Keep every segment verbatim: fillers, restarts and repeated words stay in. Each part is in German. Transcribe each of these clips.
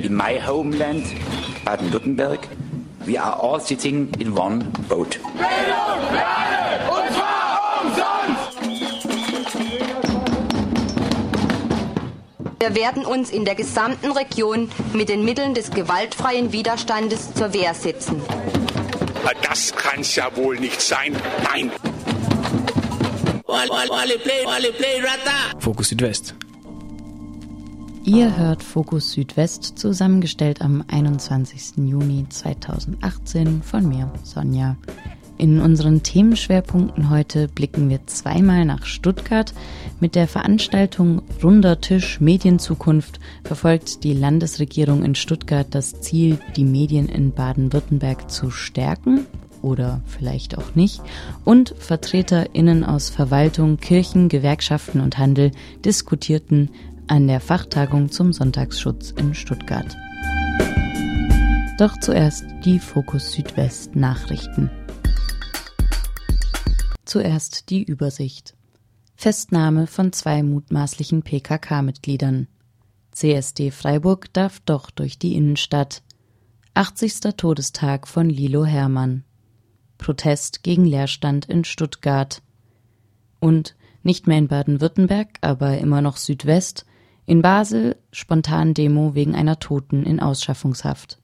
in my homeland, Baden-Württemberg, we are all sitting in one boat. Bildung für alle, und zwar umsonst! Wir werden uns in der gesamten Region mit den Mitteln des gewaltfreien Widerstandes zur Wehr setzen. Das kann's ja wohl nicht sein. Nein! Fokus Südwest. Ihr hört Fokus Südwest, zusammengestellt am einundzwanzigsten Juni zweitausendachtzehn von mir, Sonja. In unseren Themenschwerpunkten heute blicken wir zweimal nach Stuttgart. Mit der Veranstaltung Runder Tisch Medienzukunft verfolgt die Landesregierung in Stuttgart das Ziel, die Medien in Baden-Württemberg zu stärken oder vielleicht auch nicht. Und VertreterInnen aus Verwaltung, Kirchen, Gewerkschaften und Handel diskutierten an der Fachtagung zum Sonntagsschutz in Stuttgart. Doch zuerst die Fokus Südwest Nachrichten. Zuerst die Übersicht. Festnahme von zwei mutmaßlichen P K K-Mitgliedern. C S D Freiburg darf doch durch die Innenstadt. achtzigster Todestag von Lilo Hermann. Protest gegen Leerstand in Stuttgart. Und nicht mehr in Baden-Württemberg, aber immer noch Südwest. In Basel Spontan-Demo wegen einer Toten in Ausschaffungshaft.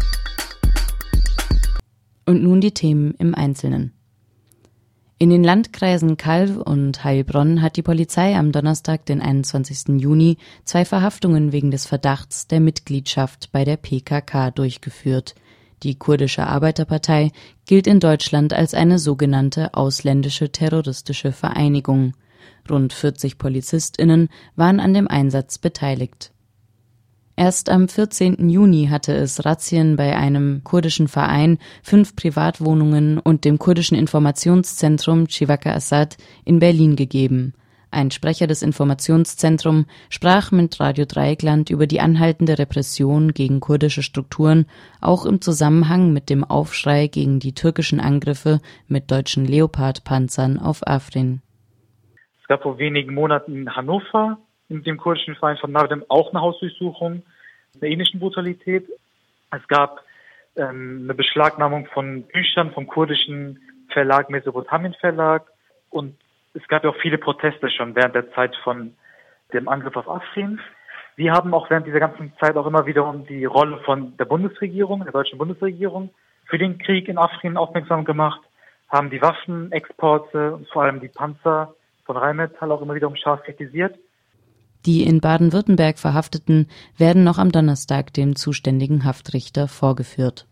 Und nun die Themen im Einzelnen. In den Landkreisen Calw und Heilbronn hat die Polizei am Donnerstag, den einundzwanzigsten Juni, zwei Verhaftungen wegen des Verdachts der Mitgliedschaft bei der P K K durchgeführt. Die kurdische Arbeiterpartei gilt in Deutschland als eine sogenannte ausländische terroristische Vereinigung. Rund vierzig PolizistInnen waren an dem Einsatz beteiligt. Erst am vierzehnten Juni hatte es Razzien bei einem kurdischen Verein, fünf Privatwohnungen und dem kurdischen Informationszentrum Chivaka Assad in Berlin gegeben. Ein Sprecher des Informationszentrums sprach mit Radio Dreieckland über die anhaltende Repression gegen kurdische Strukturen, auch im Zusammenhang mit dem Aufschrei gegen die türkischen Angriffe mit deutschen Leopard-Panzern auf Afrin. Es gab vor wenigen Monaten in Hannover in dem kurdischen Verein von Nardem auch eine Hausdurchsuchung, einer ähnlichen Brutalität. Es gab ähm, eine Beschlagnahmung von Büchern vom kurdischen Verlag Mesopotamien Verlag und es gab ja auch viele Proteste schon während der Zeit von dem Angriff auf Afrin. Wir haben auch während dieser ganzen Zeit auch immer wieder um die Rolle von der Bundesregierung, der deutschen Bundesregierung, für den Krieg in Afrin aufmerksam gemacht, haben die Waffenexporte und vor allem die Panzer von Rheinmetall auch immer wieder scharf kritisiert. Die in Baden-Württemberg Verhafteten werden noch am Donnerstag dem zuständigen Haftrichter vorgeführt.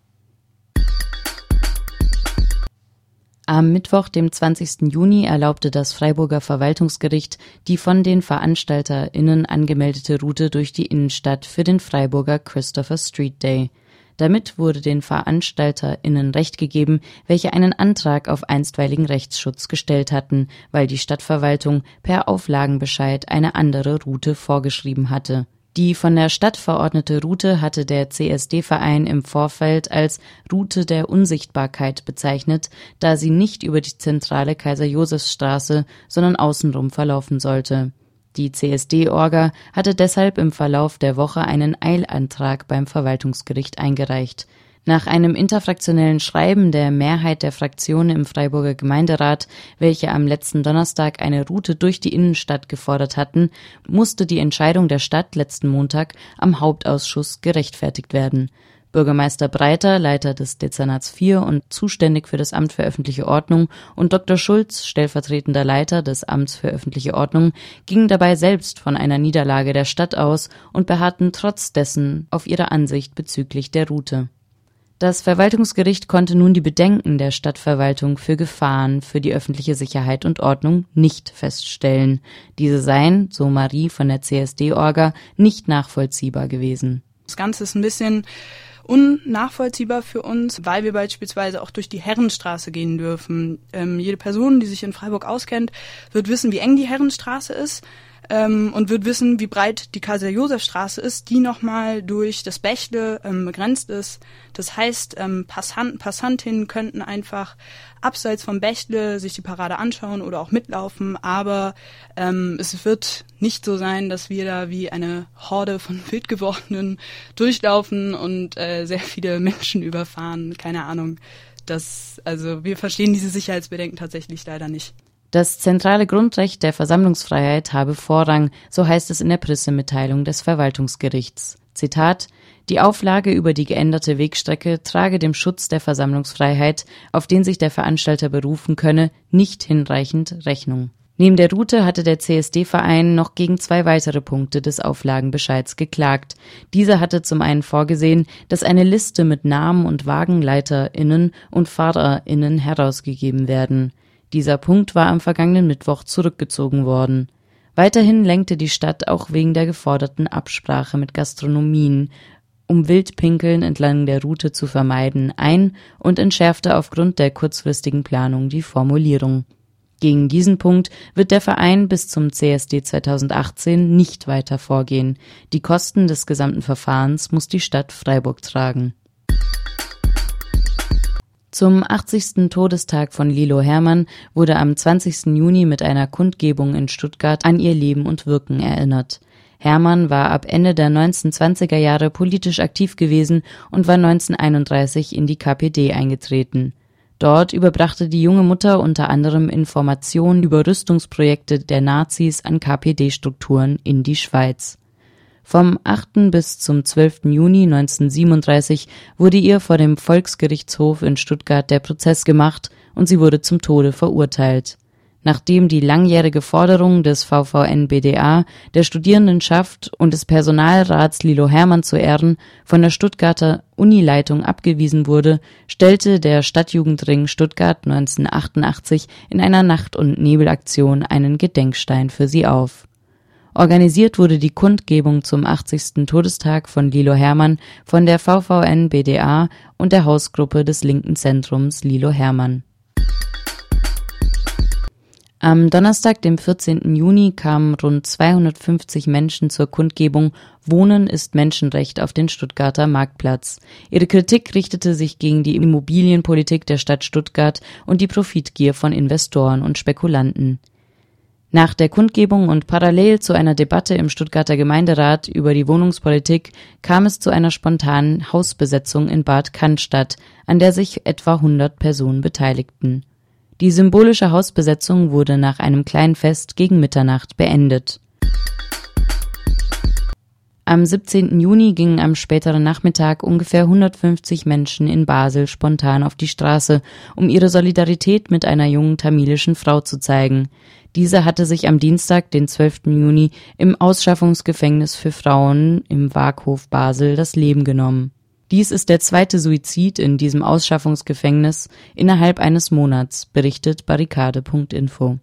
Am Mittwoch, dem zwanzigsten Juni, erlaubte das Freiburger Verwaltungsgericht die von den VeranstalterInnen angemeldete Route durch die Innenstadt für den Freiburger Christopher Street Day. Damit wurde den VeranstalterInnen Recht gegeben, welche einen Antrag auf einstweiligen Rechtsschutz gestellt hatten, weil die Stadtverwaltung per Auflagenbescheid eine andere Route vorgeschrieben hatte. Die von der Stadt verordnete Route hatte der C S D-Verein im Vorfeld als Route der Unsichtbarkeit bezeichnet, da sie nicht über die zentrale Kaiser-Josefs-Straße, sondern außenrum verlaufen sollte. Die C S D-Orga hatte deshalb im Verlauf der Woche einen Eilantrag beim Verwaltungsgericht eingereicht. Nach einem interfraktionellen Schreiben der Mehrheit der Fraktionen im Freiburger Gemeinderat, welche am letzten Donnerstag eine Route durch die Innenstadt gefordert hatten, musste die Entscheidung der Stadt letzten Montag am Hauptausschuss gerechtfertigt werden. Bürgermeister Breiter, Leiter des Dezernats vier und zuständig für das Amt für öffentliche Ordnung, und Doktor Schulz, stellvertretender Leiter des Amts für öffentliche Ordnung, gingen dabei selbst von einer Niederlage der Stadt aus und beharrten trotz dessen auf ihrer Ansicht bezüglich der Route. Das Verwaltungsgericht konnte nun die Bedenken der Stadtverwaltung für Gefahren für die öffentliche Sicherheit und Ordnung nicht feststellen. Diese seien, so Marie von der C S D-Orga, nicht nachvollziehbar gewesen. Das Ganze ist ein bisschen unnachvollziehbar für uns, weil wir beispielsweise auch durch die Herrenstraße gehen dürfen. Ähm, jede Person, die sich in Freiburg auskennt, wird wissen, wie eng die Herrenstraße ist. ähm, und wird wissen, wie breit die Kaiser-Josef-Straße ist, die nochmal durch das Bächle ähm, begrenzt ist. Das heißt, ähm, Passanten, Passantinnen könnten einfach abseits vom Bächle sich die Parade anschauen oder auch mitlaufen, aber ähm, es wird nicht so sein, dass wir da wie eine Horde von Wildgewordenen durchlaufen und äh, sehr viele Menschen überfahren. Keine Ahnung. Das, also wir verstehen diese Sicherheitsbedenken tatsächlich leider nicht. Das zentrale Grundrecht der Versammlungsfreiheit habe Vorrang, so heißt es in der Pressemitteilung des Verwaltungsgerichts. Zitat: Die Auflage über die geänderte Wegstrecke trage dem Schutz der Versammlungsfreiheit, auf den sich der Veranstalter berufen könne, nicht hinreichend Rechnung. Neben der Route hatte der C S D-Verein noch gegen zwei weitere Punkte des Auflagenbescheids geklagt. Dieser hatte zum einen vorgesehen, dass eine Liste mit Namen und WagenleiterInnen und FahrerInnen herausgegeben werden. Dieser Punkt war am vergangenen Mittwoch zurückgezogen worden. Weiterhin lenkte die Stadt auch wegen der geforderten Absprache mit Gastronomien, um Wildpinkeln entlang der Route zu vermeiden, ein und entschärfte aufgrund der kurzfristigen Planung die Formulierung. Gegen diesen Punkt wird der Verein bis zum C S D zweitausendachtzehn nicht weiter vorgehen. Die Kosten des gesamten Verfahrens muss die Stadt Freiburg tragen. Zum achtzigsten Todestag von Lilo Hermann wurde am zwanzigsten Juni mit einer Kundgebung in Stuttgart an ihr Leben und Wirken erinnert. Hermann war ab Ende der neunzehnhundertzwanziger Jahre politisch aktiv gewesen und war neunzehnhunderteinunddreißig in die K P D eingetreten. Dort überbrachte die junge Mutter unter anderem Informationen über Rüstungsprojekte der Nazis an K P D-Strukturen in die Schweiz. Vom achten bis zum zwölften Juni neunzehnhundertsiebenunddreißig wurde ihr vor dem Volksgerichtshof in Stuttgart der Prozess gemacht und sie wurde zum Tode verurteilt. Nachdem die langjährige Forderung des V V N B D A, der Studierendenschaft und des Personalrats Lilo Hermann zu ehren, von der Stuttgarter Unileitung abgewiesen wurde, stellte der Stadtjugendring Stuttgart neunzehnhundertachtundachtzig in einer Nacht- und Nebelaktion einen Gedenkstein für sie auf. Organisiert wurde die Kundgebung zum achtzigsten Todestag von Lilo Hermann von der V V N B D A und der Hausgruppe des linken Zentrums Lilo Hermann. Am Donnerstag, dem vierzehnten Juni, kamen rund zweihundertfünfzig Menschen zur Kundgebung »Wohnen ist Menschenrecht« auf den Stuttgarter Marktplatz. Ihre Kritik richtete sich gegen die Immobilienpolitik der Stadt Stuttgart und die Profitgier von Investoren und Spekulanten. Nach der Kundgebung und parallel zu einer Debatte im Stuttgarter Gemeinderat über die Wohnungspolitik kam es zu einer spontanen Hausbesetzung in Bad Cannstatt, an der sich etwa hundert Personen beteiligten. Die symbolische Hausbesetzung wurde nach einem kleinen Fest gegen Mitternacht beendet. Am siebzehnten Juni gingen am späteren Nachmittag ungefähr hundertfünfzig Menschen in Basel spontan auf die Straße, um ihre Solidarität mit einer jungen tamilischen Frau zu zeigen. Diese hatte sich am Dienstag, den zwölften Juni, im Ausschaffungsgefängnis für Frauen im Waaghof Basel das Leben genommen. Dies ist der zweite Suizid in diesem Ausschaffungsgefängnis innerhalb eines Monats, berichtet Barrikade Punkt info.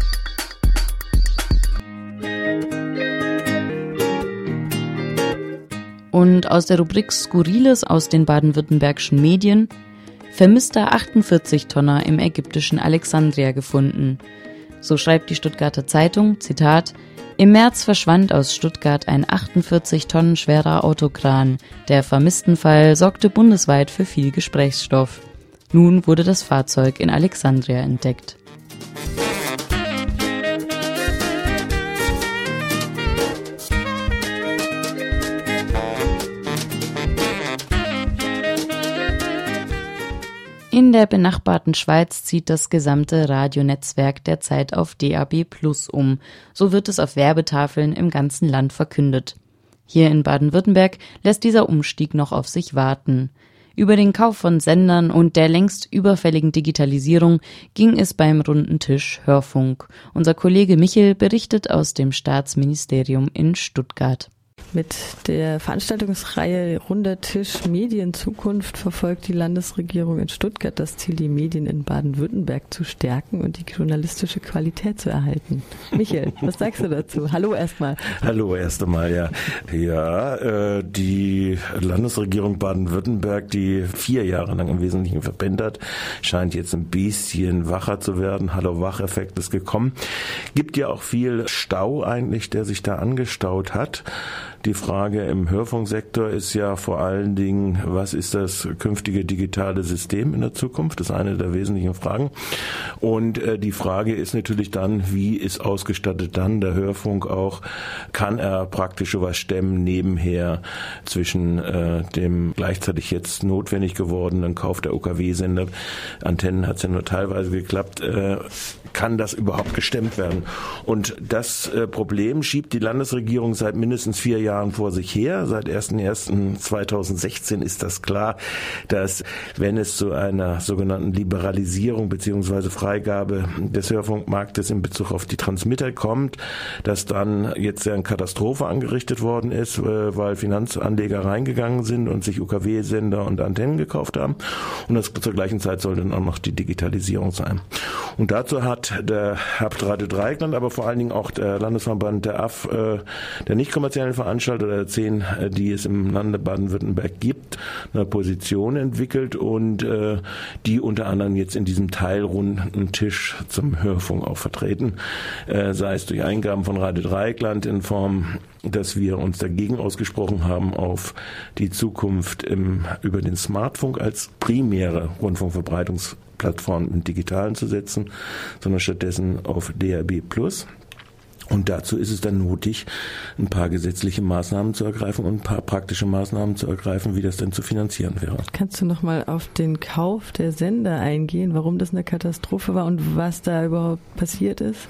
Und aus der Rubrik Skurriles aus den baden-württembergischen Medien: Vermisster achtundvierzig-Tonner im ägyptischen Alexandria gefunden. So schreibt die Stuttgarter Zeitung, Zitat: Im März verschwand aus Stuttgart ein achtundvierzig Tonnen schwerer Autokran. Der Vermisstenfall sorgte bundesweit für viel Gesprächsstoff. Nun wurde das Fahrzeug in Alexandria entdeckt. In der benachbarten Schweiz zieht das gesamte Radionetzwerk derzeit auf D A B plus um. So wird es auf Werbetafeln im ganzen Land verkündet. Hier in Baden-Württemberg lässt dieser Umstieg noch auf sich warten. Über den Kauf von Sendern und der längst überfälligen Digitalisierung ging es beim runden Tisch Hörfunk. Unser Kollege Michel berichtet aus dem Staatsministerium in Stuttgart. Mit der Veranstaltungsreihe Runder Tisch Medienzukunft verfolgt die Landesregierung in Stuttgart das Ziel, die Medien in Baden-Württemberg zu stärken und die journalistische Qualität zu erhalten. Michael, was sagst du dazu? Hallo erstmal. Hallo erst einmal, ja. Ja, äh, die Landesregierung Baden-Württemberg, die vier Jahre lang im Wesentlichen verpennt hat, scheint jetzt ein bisschen wacher zu werden. Hallo-Wach-Effekt ist gekommen. Gibt ja auch viel Stau eigentlich, der sich da angestaut hat. Die Frage im Hörfunksektor ist ja vor allen Dingen, was ist das künftige digitale System in der Zukunft? Das ist eine der wesentlichen Fragen. Und äh, die Frage ist natürlich dann, wie ist ausgestattet dann der Hörfunk auch? Kann er praktisch sowas stemmen nebenher zwischen äh, dem gleichzeitig jetzt notwendig gewordenen Kauf der O K W-Sender? Antennen hat es ja nur teilweise geklappt. Äh, kann das überhaupt gestemmt werden? Und das äh, Problem schiebt die Landesregierung seit mindestens vier Jahren vor sich her. Seit erster erster zweitausendsechzehn ist das klar, dass wenn es zu einer sogenannten Liberalisierung bzw. Freigabe des Hörfunkmarktes in Bezug auf die Transmitter kommt, dass dann jetzt eine Katastrophe angerichtet worden ist, weil Finanzanleger reingegangen sind und sich U K W-Sender und Antennen gekauft haben. Und das zur gleichen Zeit soll dann auch noch die Digitalisierung sein. Und dazu hat der Radio Dreieckland, aber vor allen Dingen auch der Landesverband der A F, der nicht kommerziellen Veranstalter oder der zehn, die es im Lande Baden-Württemberg gibt, eine Position entwickelt und äh, die unter anderem jetzt in diesem teilrunden Tisch zum Hörfunk auch vertreten, äh, sei es durch Eingaben von Radio Dreieckland in Form, dass wir uns dagegen ausgesprochen haben, auf die Zukunft im, über den Smartfunk als primäre Rundfunkverbreitungsplattform im Digitalen zu setzen, sondern stattdessen auf D A B plus. Und dazu ist es dann nötig, ein paar gesetzliche Maßnahmen zu ergreifen und ein paar praktische Maßnahmen zu ergreifen, wie das denn zu finanzieren wäre. Kannst du noch mal auf den Kauf der Sender eingehen, warum das eine Katastrophe war und was da überhaupt passiert ist?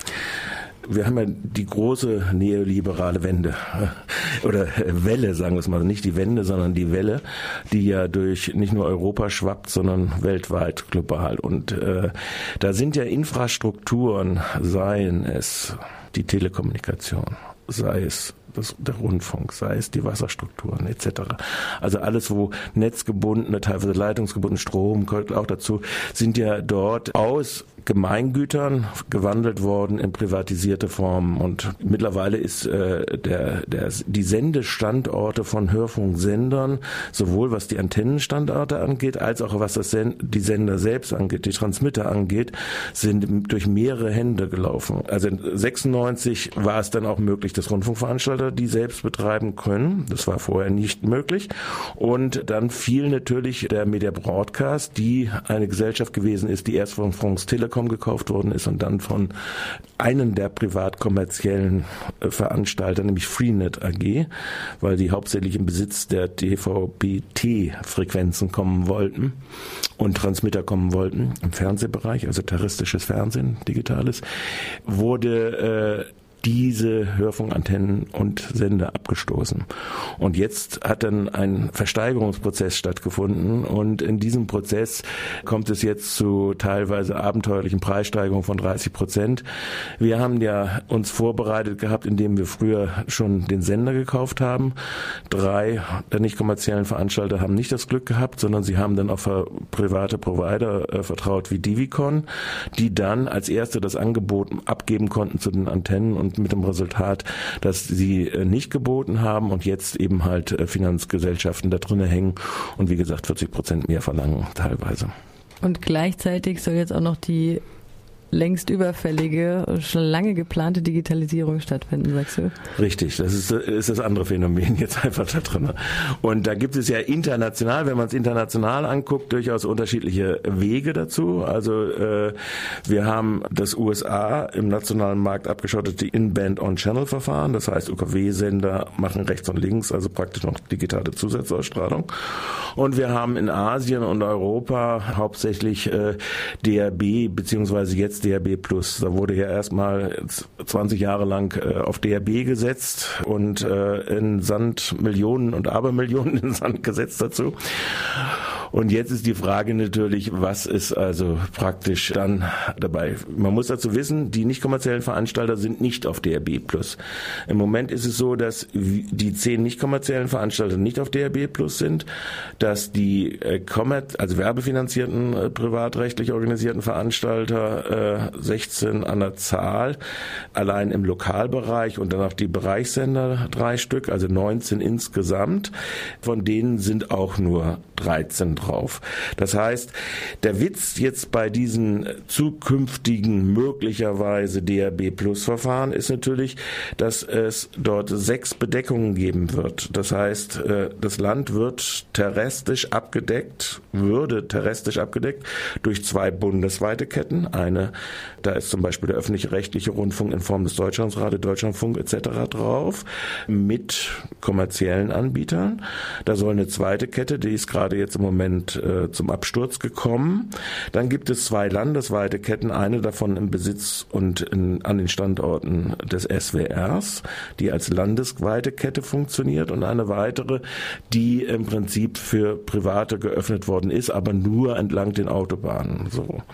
Wir haben ja die große neoliberale Wende oder Welle, sagen wir es mal, nicht die Wende, sondern die Welle, die ja durch nicht nur Europa schwappt, sondern weltweit, global. Und äh, da sind ja Infrastrukturen, seien es die Telekommunikation, sei es das, der Rundfunk, sei es die Wasserstrukturen et cetera. Also alles, wo netzgebundene, teilweise leitungsgebundene Strom, gehört auch dazu, sind ja dort aus Gemeingütern gewandelt worden in privatisierte Formen. Und mittlerweile ist äh, der, der, die Sendestandorte von Hörfunksendern, sowohl was die Antennenstandorte angeht, als auch was das Sen- die Sender selbst angeht, die Transmitter angeht, sind durch mehrere Hände gelaufen. Also sechsundneunzig war es dann auch möglich, dass Rundfunkveranstalter die selbst betreiben können. Das war vorher nicht möglich. Und dann fiel natürlich der Media Broadcast, die eine Gesellschaft gewesen ist, die erst von France Telekom gekauft worden ist und dann von einem der privat-kommerziellen Veranstalter, nämlich Freenet A G, weil die hauptsächlich im Besitz der D V B T-Frequenzen kommen wollten und Transmitter kommen wollten im Fernsehbereich, also terrestrisches Fernsehen, digitales, wurde äh, diese Hörfunkantennen und Sender abgestoßen. Und jetzt hat dann ein Versteigerungsprozess stattgefunden und in diesem Prozess kommt es jetzt zu teilweise abenteuerlichen Preissteigerungen von dreißig Prozent. Wir haben ja uns vorbereitet gehabt, indem wir früher schon den Sender gekauft haben. Drei der nicht kommerziellen Veranstalter haben nicht das Glück gehabt, sondern sie haben dann auf private Provider äh, vertraut wie Divicon, die dann als erste das Angebot abgeben konnten zu den Antennen und mit dem Resultat, dass sie nicht geboten haben und jetzt eben halt Finanzgesellschaften da drinnen hängen und wie gesagt vierzig Prozent mehr verlangen teilweise. Und gleichzeitig soll jetzt auch noch die längst überfällige, schon lange geplante Digitalisierung stattfinden, sagst du? Richtig, das ist, ist das andere Phänomen jetzt einfach da drin. Und da gibt es ja international, wenn man es international anguckt, durchaus unterschiedliche Wege dazu. Also äh, wir haben das U S A im nationalen Markt abgeschottete In-Band-On-Channel-Verfahren, das heißt U K W-Sender machen rechts und links, also praktisch noch digitale Zusatzausstrahlung. Und wir haben in Asien und Europa hauptsächlich äh, D A B beziehungsweise jetzt D R B plus. Da wurde ja erstmal zwanzig Jahre lang äh, auf D R B gesetzt und äh, in Sand Millionen und Abermillionen in Sand gesetzt dazu. Und jetzt ist die Frage natürlich, was ist also praktisch dann dabei? Man muss dazu wissen, die nicht kommerziellen Veranstalter sind nicht auf D R B plus. Im Moment ist es so, dass die zehn nicht kommerziellen Veranstalter nicht auf D R B plus sind, dass die äh, kommerz- also werbefinanzierten, äh, privatrechtlich organisierten Veranstalter äh, sechzehn an der Zahl, allein im Lokalbereich und dann auch die Bereichssender drei Stück, also neunzehn insgesamt. Von denen sind auch nur dreizehn drauf. Das heißt, der Witz jetzt bei diesen zukünftigen möglicherweise D R B Plus Verfahren ist natürlich, dass es dort sechs Bedeckungen geben wird. Das heißt, das Land wird terrestrisch abgedeckt, würde terrestrisch abgedeckt durch zwei bundesweite Ketten. Eine, da ist zum Beispiel der öffentlich-rechtliche Rundfunk in Form des Deutschlandradio, Deutschlandfunk et cetera drauf, mit kommerziellen Anbietern. Da soll eine zweite Kette, die ist gerade jetzt im Moment äh, zum Absturz gekommen. Dann gibt es zwei landesweite Ketten, eine davon im Besitz und in, an den Standorten des S W Rs, die als landesweite Kette funktioniert, und eine weitere, die im Prinzip für Private geöffnet worden ist, aber nur entlang den Autobahnen. So.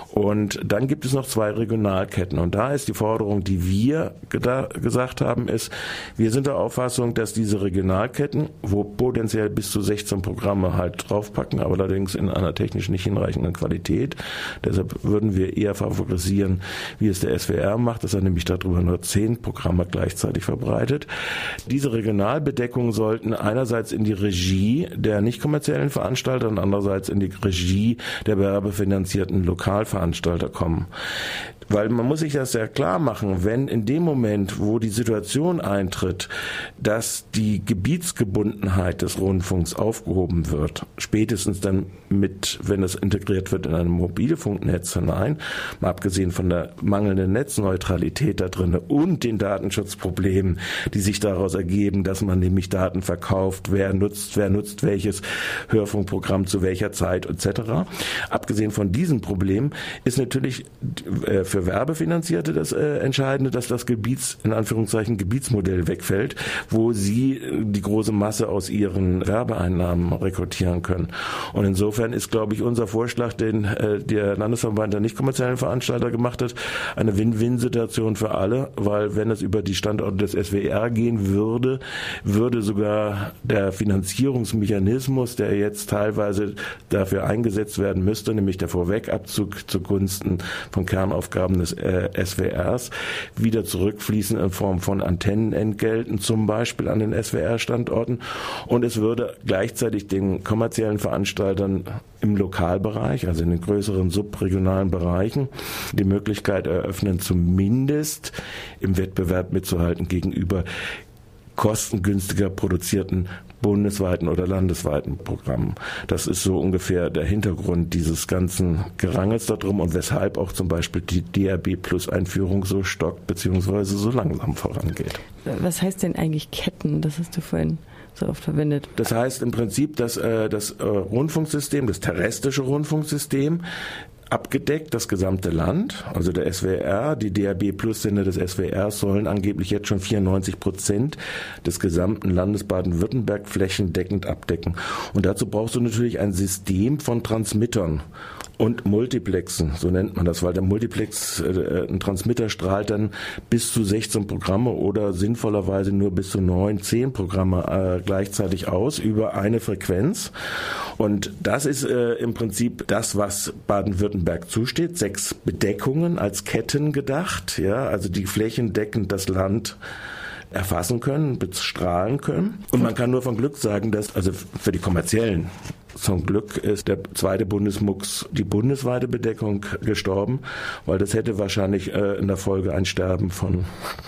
Und dann gibt es noch zwei Regionalketten, und da ist die Forderung, die wir geda- gesagt haben, ist, wir sind der Auffassung, dass diese Regionalketten, wo potenziell bis zu sechzehn Programme halt draufpacken, aber allerdings in einer technisch nicht hinreichenden Qualität. Deshalb würden wir eher favorisieren, wie es der S W R macht, dass er nämlich darüber nur zehn Programme gleichzeitig verbreitet. Diese Regionalbedeckungen sollten einerseits in die Regie der nicht kommerziellen Veranstalter und andererseits in die Regie der werbefinanzierten Lokalveranstalter kommen. Weil man muss sich das sehr klar machen, wenn in dem Moment, wo die Situation eintritt, dass die Gebietsgebundenheit des Rundfunks aufgehoben wird, spätestens dann mit, wenn es integriert wird in ein Mobilfunknetz hinein, mal abgesehen von der mangelnden Netzneutralität da drin und den Datenschutzproblemen, die sich daraus ergeben, dass man nämlich Daten verkauft, wer nutzt, wer nutzt welches Hörfunkprogramm zu welcher Zeit et cetera. Abgesehen von diesem Problem ist natürlich äh, für Werbefinanzierte das äh, Entscheidende, dass das Gebiets, in Anführungszeichen Gebietsmodell wegfällt, wo sie die große Masse aus ihren Werbeeinnahmen rekrutieren können. Und insofern ist, glaube ich, unser Vorschlag, den äh, der Landesverband der nicht kommerziellen Veranstalter gemacht hat, eine Win-Win-Situation für alle, weil wenn es über die Standorte des S W R gehen würde, würde sogar der Finanzierungsmechanismus, der jetzt teilweise dafür eingesetzt werden müsste, nämlich der Vorwegabzug zugunsten von Kernaufgaben des äh, S W Rs, wieder zurückfließen in Form von Antennenentgelten, zum Beispiel an den S W R-Standorten. Und es würde gleichzeitig den kommerziellen Veranstaltern im Lokalbereich, also in den größeren subregionalen Bereichen, die Möglichkeit eröffnen, zumindest im Wettbewerb mitzuhalten gegenüber kostengünstiger produzierten bundesweiten oder landesweiten Programmen. Das ist so ungefähr der Hintergrund dieses ganzen Gerangels darum und weshalb auch zum Beispiel die D R B Plus Einführung so stockt bzw. so langsam vorangeht. Was heißt denn eigentlich Ketten? Das hast du vorhin so oft verwendet. Das heißt im Prinzip, dass äh, das äh, Rundfunksystem, das terrestrische Rundfunksystem, abgedeckt, das gesamte Land, also der S W R, die D R B Plus Sender des S W R sollen angeblich jetzt schon vierundneunzig Prozent des gesamten Landes Baden-Württemberg flächendeckend abdecken. Und dazu brauchst du natürlich ein System von Transmittern und Multiplexen, so nennt man das, weil der Multiplex, äh, ein Transmitter strahlt dann bis zu sechzehn Programme oder sinnvollerweise nur bis zu neun, zehn Programme äh, gleichzeitig aus über eine Frequenz. Und das ist äh, im Prinzip das, was Baden-Württemberg zusteht. Sechs Bedeckungen als Ketten gedacht, ja, also die flächendeckend das Land erfassen können, bestrahlen können. Und man kann nur von Glück sagen, dass, also für die kommerziellen, zum Glück ist der zweite Bundesmux, die bundesweite Bedeckung, gestorben, weil das hätte wahrscheinlich äh, in der Folge ein Sterben von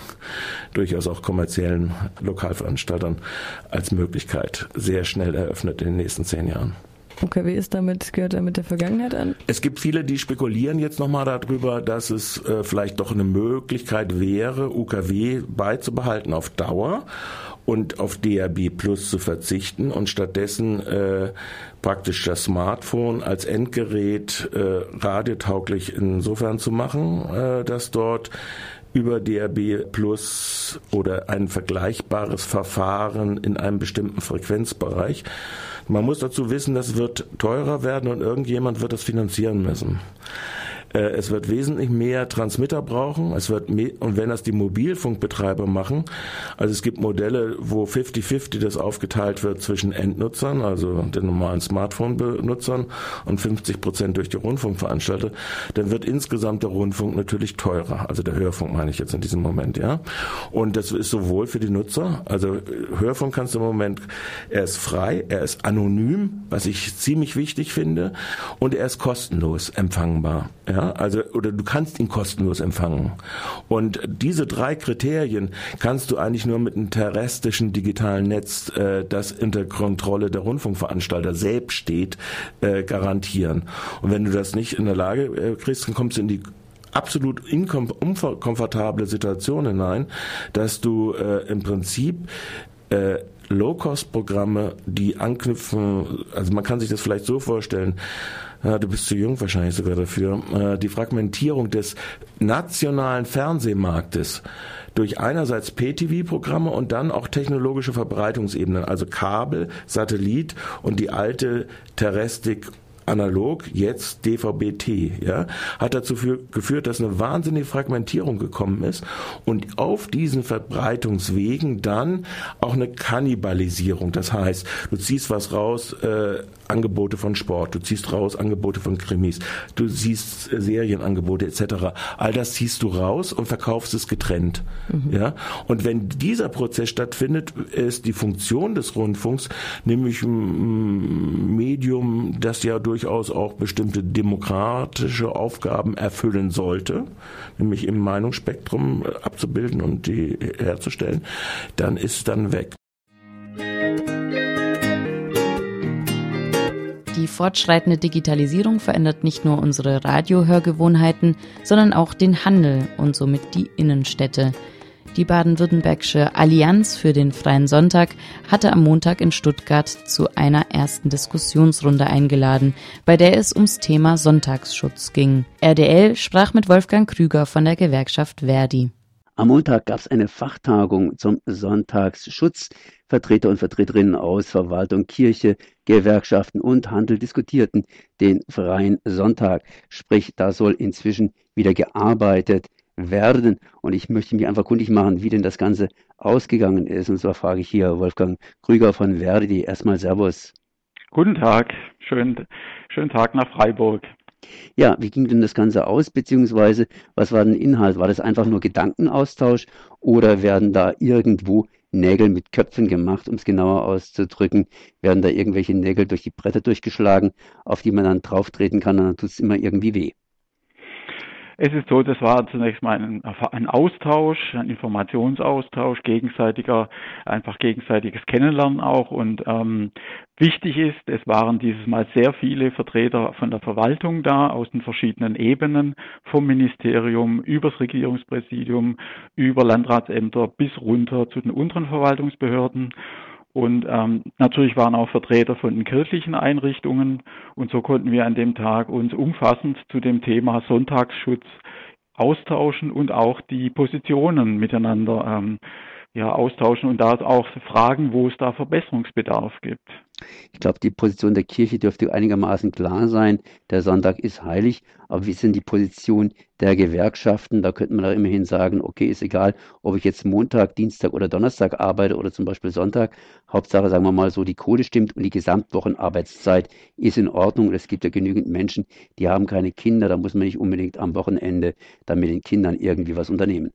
durchaus auch kommerziellen Lokalveranstaltern als Möglichkeit sehr schnell eröffnet in den nächsten zehn Jahren. U K W ist damit, gehört damit der Vergangenheit an? Es gibt viele, die spekulieren jetzt nochmal darüber, dass es äh, vielleicht doch eine Möglichkeit wäre, U K W beizubehalten auf Dauer und auf D A B Plus zu verzichten und stattdessen äh, praktisch das Smartphone als Endgerät äh, radiotauglich insofern zu machen, äh, dass dort über D A B Plus oder ein vergleichbares Verfahren in einem bestimmten Frequenzbereich. Man muss dazu wissen, das wird teurer werden und irgendjemand wird das finanzieren müssen. Es wird wesentlich mehr Transmitter brauchen. Es wird mehr, und wenn das die Mobilfunkbetreiber machen, also es gibt Modelle, wo fünfzig fünfzig das aufgeteilt wird zwischen Endnutzern, also den normalen Smartphone-Benutzern und fünfzig Prozent durch die Rundfunkveranstalter, dann wird insgesamt der Rundfunk natürlich teurer. Also der Hörfunk meine ich jetzt in diesem Moment, ja. Und das ist sowohl für die Nutzer, also Hörfunk kannst du im Moment, er ist frei, er ist anonym, was ich ziemlich wichtig finde, und er ist kostenlos empfangbar, ja. Also, oder du kannst ihn kostenlos empfangen. Und diese drei Kriterien kannst du eigentlich nur mit einem terrestrischen digitalen Netz, äh, das unter Kontrolle der Rundfunkveranstalter selbst steht, äh, garantieren. Und wenn du das nicht in der Lage äh, kriegst, dann kommst du in die absolut unkomfortable Situation hinein, dass du äh, im Prinzip äh, Low-Cost-Programme, die anknüpfen, also man kann sich das vielleicht so vorstellen, ja, du bist zu jung wahrscheinlich sogar dafür, die Fragmentierung des nationalen Fernsehmarktes durch einerseits Pay T V-Programme und dann auch technologische Verbreitungsebenen, also Kabel, Satellit und die alte Terrestrik analog, jetzt D V B T, ja, hat dazu für, geführt, dass eine wahnsinnige Fragmentierung gekommen ist und auf diesen Verbreitungswegen dann auch eine Kannibalisierung. Das heißt, du ziehst was raus, äh, Angebote von Sport, du ziehst raus Angebote von Krimis, du siehst äh, Serienangebote et cetera. All das ziehst du raus und verkaufst es getrennt. Mhm. Ja? Und wenn dieser Prozess stattfindet, ist die Funktion des Rundfunks nämlich ein Medium, das ja durchaus auch bestimmte demokratische Aufgaben erfüllen sollte, nämlich im Meinungsspektrum abzubilden und die herzustellen, dann ist dann weg. Die fortschreitende Digitalisierung verändert nicht nur unsere Radiohörgewohnheiten, sondern auch den Handel und somit die Innenstädte. Die baden-württembergische Allianz für den Freien Sonntag hatte am Montag in Stuttgart zu einer ersten Diskussionsrunde eingeladen, bei der es ums Thema Sonntagsschutz ging. R D L sprach mit Wolfgang Krüger von der Gewerkschaft Verdi. Am Montag gab es eine Fachtagung zum Sonntagsschutz. Vertreter und Vertreterinnen aus Verwaltung, Kirche, Gewerkschaften und Handel diskutierten den Freien Sonntag. Sprich, da soll inzwischen wieder gearbeitet werden. Und ich möchte mich einfach kundig machen, wie denn das Ganze ausgegangen ist. Und zwar frage ich hier Wolfgang Krüger von Verdi. Erstmal Servus. Guten Tag, schönen, schönen Tag nach Freiburg. Ja, wie ging denn das Ganze aus, beziehungsweise was war denn Inhalt? War das einfach nur Gedankenaustausch oder werden da irgendwo Nägel mit Köpfen gemacht, um es genauer auszudrücken? Werden da irgendwelche Nägel durch die Bretter durchgeschlagen, auf die man dann drauf treten kann und dann tut es immer irgendwie weh? Es ist so, das war zunächst mal ein, ein Austausch, ein Informationsaustausch, gegenseitiger, einfach gegenseitiges Kennenlernen auch. Und ähm, wichtig ist, es waren dieses Mal sehr viele Vertreter von der Verwaltung da, aus den verschiedenen Ebenen, vom Ministerium, übers Regierungspräsidium, über Landratsämter bis runter zu den unteren Verwaltungsbehörden. Und ähm, natürlich waren auch Vertreter von den kirchlichen Einrichtungen und so konnten wir an dem Tag uns umfassend zu dem Thema Sonntagsschutz austauschen und auch die Positionen miteinander ähm, ja, austauschen und da auch fragen, wo es da Verbesserungsbedarf gibt. Ich glaube, die Position der Kirche dürfte einigermaßen klar sein. Der Sonntag ist heilig, aber wie sind die Position der Gewerkschaften? Da könnte man da immerhin sagen, okay, ist egal, ob ich jetzt Montag, Dienstag oder Donnerstag arbeite oder zum Beispiel Sonntag. Hauptsache, sagen wir mal so, die Kohle stimmt und die Gesamtwochenarbeitszeit ist in Ordnung. Und es gibt ja genügend Menschen, die haben keine Kinder, da muss man nicht unbedingt am Wochenende dann mit den Kindern irgendwie was unternehmen.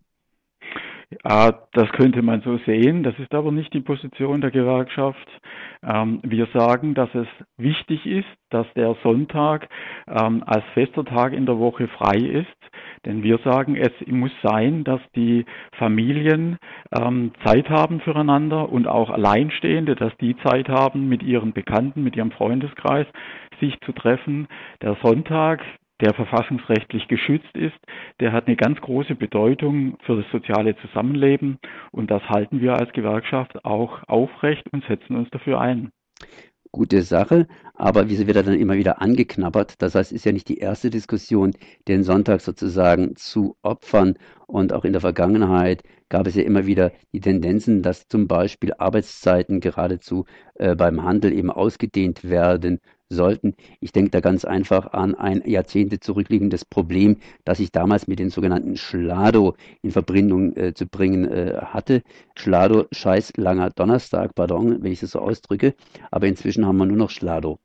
Ja, das könnte man so sehen. Das ist aber nicht die Position der Gewerkschaft. Ähm, wir sagen, dass es wichtig ist, dass der Sonntag ähm, als fester Tag in der Woche frei ist. Denn wir sagen, es muss sein, dass die Familien ähm, Zeit haben füreinander und auch Alleinstehende, dass die Zeit haben, mit ihren Bekannten, mit ihrem Freundeskreis sich zu treffen. Der Sonntag der verfassungsrechtlich geschützt ist, der hat eine ganz große Bedeutung für das soziale Zusammenleben und das halten wir als Gewerkschaft auch aufrecht und setzen uns dafür ein. Gute Sache, aber wieso wird er dann immer wieder angeknabbert? Das heißt, es ist ja nicht die erste Diskussion, den Sonntag sozusagen zu opfern. Und auch in der Vergangenheit gab es ja immer wieder die Tendenzen, dass zum Beispiel Arbeitszeiten geradezu äh, beim Handel eben ausgedehnt werden sollten. Ich denke da ganz einfach an ein Jahrzehnte zurückliegendes Problem, das ich damals mit den sogenannten Schlado in Verbindung äh, zu bringen äh, hatte. Schlado, scheiß langer Donnerstag, pardon, wenn ich das so ausdrücke, aber inzwischen haben wir nur noch Schlado.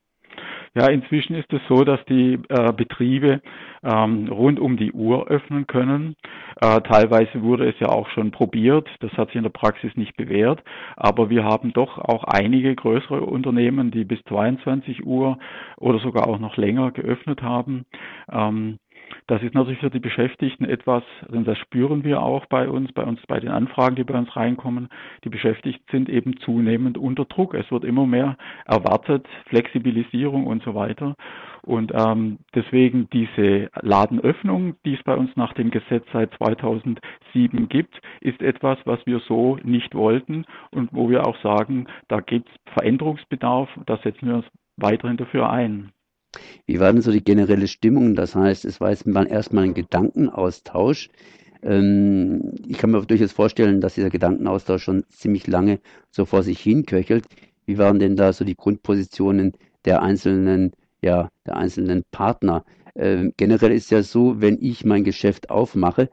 Ja, inzwischen ist es so, dass die äh, Betriebe ähm, rund um die Uhr öffnen können. Äh, teilweise wurde es ja auch schon probiert. Das hat sich in der Praxis nicht bewährt. Aber wir haben doch auch einige größere Unternehmen, die bis zweiundzwanzig Uhr oder sogar auch noch länger geöffnet haben. Ähm, Das ist natürlich für die Beschäftigten etwas, denn das spüren wir auch bei uns, bei uns, bei den Anfragen, die bei uns reinkommen. Die Beschäftigten sind eben zunehmend unter Druck. Es wird immer mehr erwartet, Flexibilisierung und so weiter. Und ähm, deswegen diese Ladenöffnung, die es bei uns nach dem Gesetz seit zweitausendsieben gibt, ist etwas, was wir so nicht wollten und wo wir auch sagen, da gibt es Veränderungsbedarf, da setzen wir uns weiterhin dafür ein. Wie war denn so die generelle Stimmung? Das heißt, es war jetzt erstmal ein Gedankenaustausch. Ähm, ich kann mir durchaus vorstellen, dass dieser Gedankenaustausch schon ziemlich lange so vor sich hinköchelt. Wie waren denn da so die Grundpositionen der einzelnen, ja, der einzelnen Partner? Ähm, generell ist ja so, wenn ich mein Geschäft aufmache,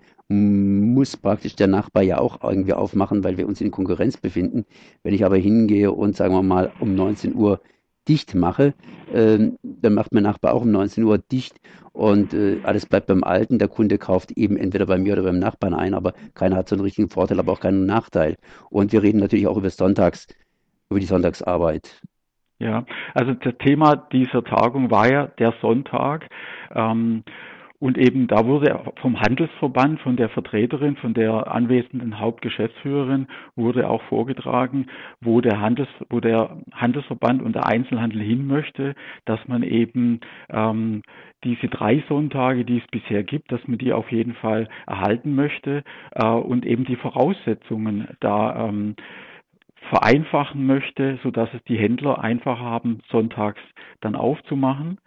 muss praktisch der Nachbar ja auch irgendwie aufmachen, weil wir uns in Konkurrenz befinden. Wenn ich aber hingehe und, sagen wir mal, um neunzehn Uhr dicht mache, äh, dann macht mein Nachbar auch um neunzehn Uhr dicht und äh, alles bleibt beim Alten. Der Kunde kauft eben entweder bei mir oder beim Nachbarn ein, aber keiner hat so einen richtigen Vorteil, aber auch keinen Nachteil. Und wir reden natürlich auch über Sonntags, über die Sonntagsarbeit. Ja, also das Thema dieser Tagung war ja der Sonntag. Ähm, Und eben da wurde vom Handelsverband, von der Vertreterin, von der anwesenden Hauptgeschäftsführerin wurde auch vorgetragen, wo der Handels, wo der Handelsverband und der Einzelhandel hin möchte, dass man eben ähm, diese drei Sonntage, die es bisher gibt, dass man die auf jeden Fall erhalten möchte äh, und eben die Voraussetzungen da ähm, vereinfachen möchte, sodass es die Händler einfacher haben, sonntags dann aufzumachen.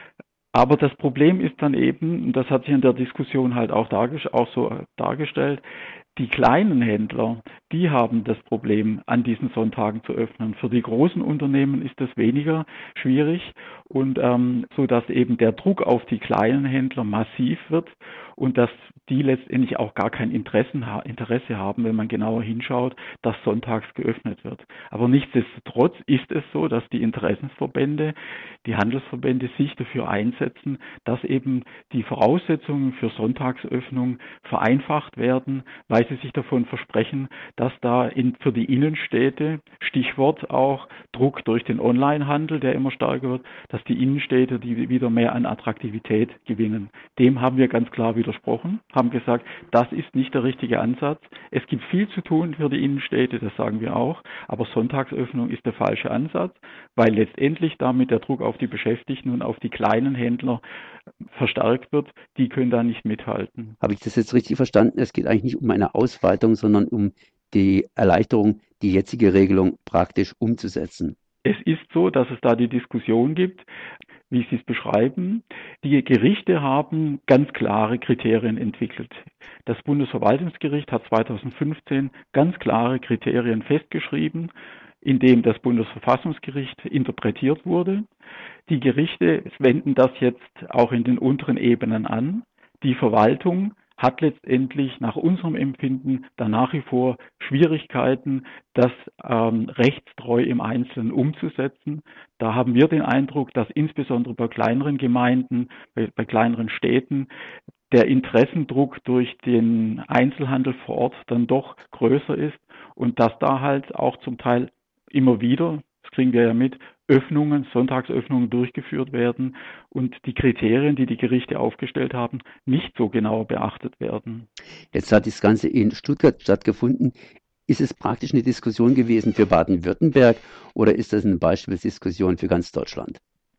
Aber das Problem ist dann eben, und das hat sich in der Diskussion halt auch, dargest- auch so dargestellt, die kleinen Händler, die haben das Problem, an diesen Sonntagen zu öffnen. Für die großen Unternehmen ist das weniger schwierig und ähm, so dass eben der Druck auf die kleinen Händler massiv wird und dass die letztendlich auch gar kein Interessen, Interesse haben, wenn man genauer hinschaut, dass sonntags geöffnet wird. Aber nichtsdestotrotz ist es so, dass die Interessensverbände, die Handelsverbände sich dafür einsetzen, dass eben die Voraussetzungen für Sonntagsöffnung vereinfacht werden, weil sie sich davon versprechen, dass da in, für die Innenstädte, Stichwort auch Druck durch den Onlinehandel, der immer stärker wird, dass die Innenstädte die wieder mehr an Attraktivität gewinnen. Dem haben wir ganz klar widersprochen, haben gesagt, das ist nicht der richtige Ansatz. Es gibt viel zu tun für die Innenstädte, das sagen wir auch, aber Sonntagsöffnung ist der falsche Ansatz, weil letztendlich damit der Druck auf die Beschäftigten und auf die kleinen Händler verstärkt wird, die können da nicht mithalten. Habe ich das jetzt richtig verstanden? Es geht eigentlich nicht um eine Ausweitung, sondern um die Erleichterung, die jetzige Regelung praktisch umzusetzen. Es ist so, dass es da die Diskussion gibt, wie Sie es beschreiben. Die Gerichte haben ganz klare Kriterien entwickelt. Das Bundesverwaltungsgericht hat zweitausendfünfzehn ganz klare Kriterien festgeschrieben, in dem das Bundesverfassungsgericht interpretiert wurde. Die Gerichte wenden das jetzt auch in den unteren Ebenen an. Die Verwaltung hat letztendlich nach unserem Empfinden da nach wie vor Schwierigkeiten, das ähm, rechtstreu im Einzelnen umzusetzen. Da haben wir den Eindruck, dass insbesondere bei kleineren Gemeinden, bei, bei kleineren Städten der Interessendruck durch den Einzelhandel vor Ort dann doch größer ist und dass da halt auch zum Teil immer wieder, das kriegen wir ja mit, Öffnungen, Sonntagsöffnungen durchgeführt werden und die Kriterien, die die Gerichte aufgestellt haben, nicht so genau beachtet werden. Jetzt hat das Ganze in Stuttgart stattgefunden. Ist es praktisch eine Diskussion gewesen für Baden-Württemberg oder ist das eine Beispielsdiskussion für ganz Deutschland?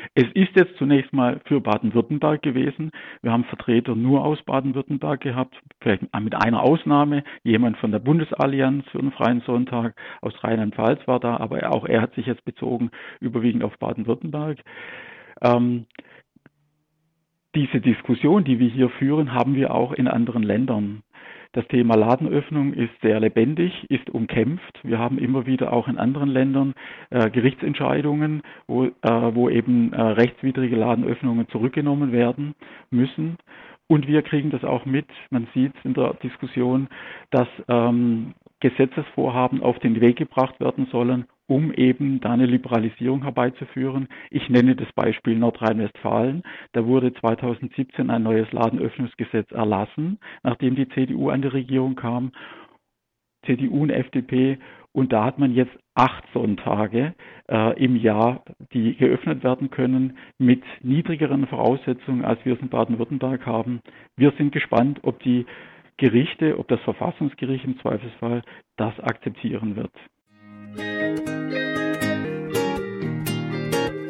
Es ist jetzt zunächst mal für Baden-Württemberg gewesen. Wir haben Vertreter nur aus Baden-Württemberg gehabt, vielleicht mit einer Ausnahme. Jemand von der Bundesallianz für den Freien Sonntag aus Rheinland-Pfalz war da, aber auch er hat sich jetzt bezogen, überwiegend auf Baden-Württemberg. Ähm, diese Diskussion, die wir hier führen, haben wir auch in anderen Ländern. Das Thema Ladenöffnung ist sehr lebendig, ist umkämpft. Wir haben immer wieder auch in anderen Ländern äh, Gerichtsentscheidungen, wo, äh, wo eben äh, rechtswidrige Ladenöffnungen zurückgenommen werden müssen. Und wir kriegen das auch mit. Man sieht in der Diskussion, dass ähm, Gesetzesvorhaben auf den Weg gebracht werden sollen, um eben da eine Liberalisierung herbeizuführen. Ich nenne das Beispiel Nordrhein-Westfalen. Da wurde zweitausendsiebzehn ein neues Ladenöffnungsgesetz erlassen, nachdem die C D U an die Regierung kam, C D U und F D P. Und da hat man jetzt acht Sonntage äh, im Jahr, die geöffnet werden können, mit niedrigeren Voraussetzungen, als wir es in Baden-Württemberg haben. Wir sind gespannt, ob die Gerichte, ob das Verfassungsgericht im Zweifelsfall das akzeptieren wird.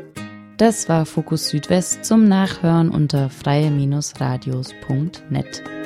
Das war Fokus Südwest zum Nachhören unter freie Bindestrich radios punkt net.